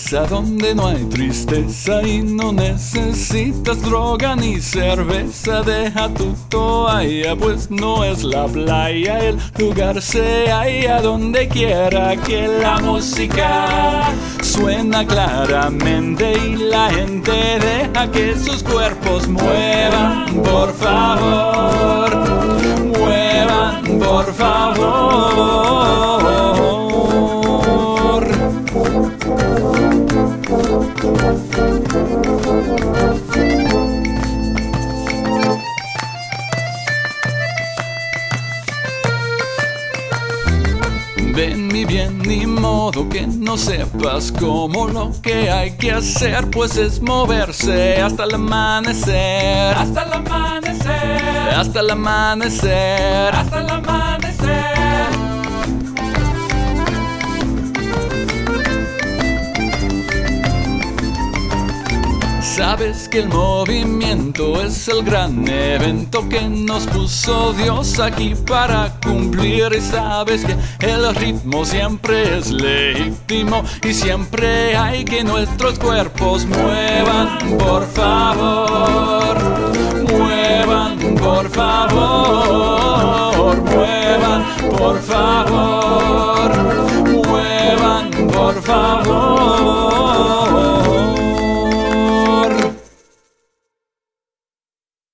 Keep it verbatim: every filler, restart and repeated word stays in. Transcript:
belleza donde no hay tristeza y no necesitas droga ni cerveza. Deja tu toalla, pues no es la playa, el lugar se halla donde quiera que la música suena claramente y la gente deja que sus cuerpos muevan, por favor, muevan, por favor. Ven mi bien, ni modo que no sepas cómo lo que hay que hacer, pues es moverse hasta el amanecer, hasta el amanecer, hasta el amanecer, hasta el amanecer. Sabes que el movimiento es el gran evento que nos puso Dios aquí para cumplir. Y sabes que el ritmo siempre es legítimo y siempre hay que nuestros cuerpos muevan, por favor, muevan, por favor.